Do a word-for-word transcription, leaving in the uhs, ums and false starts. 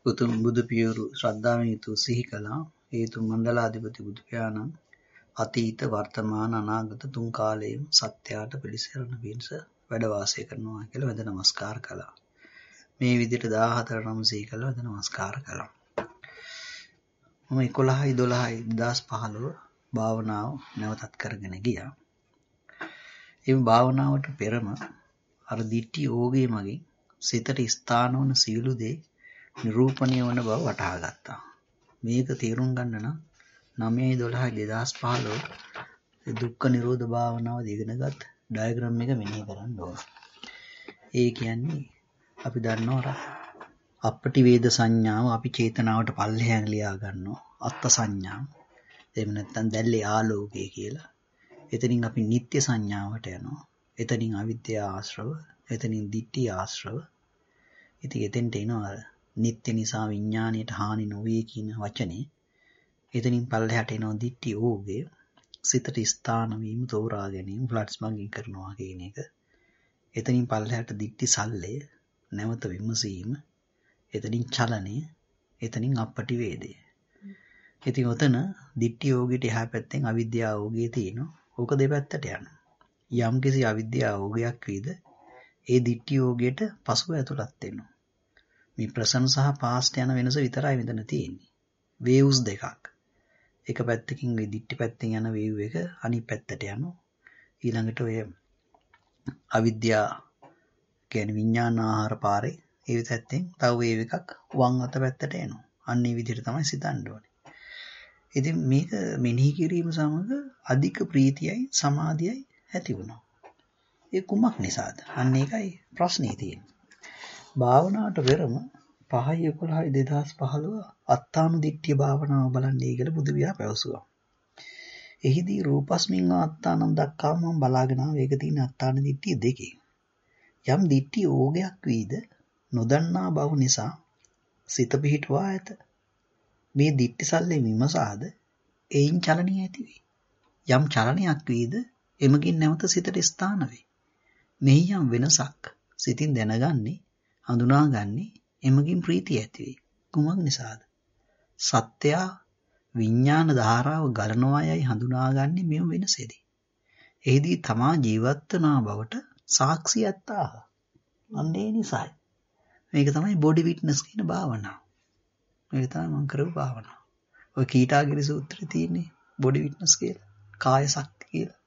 උතුම් බුදු පියවරු ශ්‍රද්ධාවෙන් යුතුව සිහි කළා. හේතු මණ්ඩලාධිපති බුදු පියාණන් අතීත වර්තමාන අනාගත තුන් කාලයේම සත්‍යයට පිළිසරණ පිණිස වැඩ වාසය කරනවා කියලා වැඳ නමස්කාර කළා. මේ විදිහට දාහතර නම් සිහි කළා වැඳ නමස්කාර කළා. මම එකොළහයි දොළහයි දෙදාස් පහළොව භාවනාව නැවතත් කරගෙන ගියා. මේ භාවනාවට පෙරම අර දිට්ඨි ඕගේ මගේ සිතට ස්ථාන වන සියලු දේ නිරූපණය වන බව වටහා ගත්තා. මේක තේරුම් ගන්න නම් නවයයි දොළහයි දෙදාස් පහළොව දුක්ඛ නිරෝධ භාවනාව ඉගෙනගත් ඩයග්‍රෑම් එක මෙනෙහි කරන්න ඕන. ඒ කියන්නේ අපි දන්නවා අපටි වේද සංඥාව අපි චේතනාවට පල්ලෙහාන් ලියා ගන්නවා. අත්ත් සංඥා. එහෙම නැත්නම් දැල්ලේ ආලෝකය කියලා. එතනින් අපි නිත්‍ය සංඥාවට යනවා. එතනින් අවිද්‍යාව ආශ්‍රව, එතනින් දිට්ඨි ආශ්‍රව. ඉතින් එතෙන්ට එනවා නිත්‍ය නිසා විඥාණයට හානි නොවේ කියන වචනේ. එතනින් පල්ලෙහාට එනවා දිට්ඨි ඕගේ සිතට ස්ථාන වීම තෝරා ගැනීම ෆ්ලඩ්ස් මගින් කරනවා කියන එක. එතනින් පල්ලෙහාට දිට්ඨි සල්ලේ නැවත විමසීම. එතනින් චලනය, එතනින් අපටි වේදය. ඉතින් ඔතන දිට්ඨි යෝගයට එහා පැත්තෙන් අවිද්‍යාව යෝගයේ තියෙනවා. ඕක දෙපැත්තට යනවා. යම් කිසි අවිද්‍යාව යෝගයක් වීද ඒ දිට්ඨි යෝගයට පසුව ඇතුළත් වෙනවා. මේ ප්‍රසන්න සහ පාස්ට් යන වෙනස විතරයි මෙතන තියෙන්නේ. වේව්ස් දෙකක්. එක පැත්තකින් මේ දිට්ඨි පැත්තෙන් යන වේව් එක අනිත් පැත්තට යනවා. ඊළඟට ඔය අවිද්‍යාව කියන්නේ විඥාන ආහාර පාරේ ඒ පැත්තෙන් තව වේව් එකක් වම් අත පැත්තට එනවා. අන්න ඒ විදිහට තමයි සිතන්න ඕනේ. ඉතින් මේක මෙනෙහි කිරීම සමග අධික ප්‍රීතියයි සමාධියයි ඇති වුණා. ඒ කුමක් නිසාද? අන්න ඒකයි ප්‍රශ්නේ තියෙන්නේ. භාවනාවට පෙරම පහයි එකොළහයි දෙදාස් පහළොව අත්තානුදිට්ඨිය භාවනාව බලන්නේ කියලා බුදු විහා පැවසුවා. එහිදී රූපස්මින් ආත්තානම් දක්වා මම බලාගෙන ආව ඒක තියෙන අත්තානුදිට්ඨිය දෙකේ. යම් දිට්ඨි ඕගයක් වීද නොදන්නා බව නිසා සිත පිහිටුවා ඇත. මේ දිට්ඨි සල්ලේ විමසාද එයින් චලනීය ඇති වේ. යම් චලනයක් වීද එමකින් නැවත සිතට ස්ථාන වේ. මෙහි යම් වෙනසක් සිතින් දැනගන්නේ හඳුනාගන්නේ එමකින් ප්‍රීතිය ඇති වේ. කුමක් නිසාද? සත්‍ය විඥාන ධාරාව ගලනවා යයි හඳුනාගන්නේ මෙම වෙනසෙදී. එහිදී තමා ජීවත් වනා බවට සාක්ෂියක් ආහ. අන්න ඒ නිසායි. මේක තමයි බොඩි විට්නස් කියන භාවනාව. මේක තමයි මම කරපු භාවනාව. ඔය කීටාගිරි සූත්‍රයේ තියෙන්නේ බොඩි විට්නස් කියලා, කාය ශක්තිය කියලා.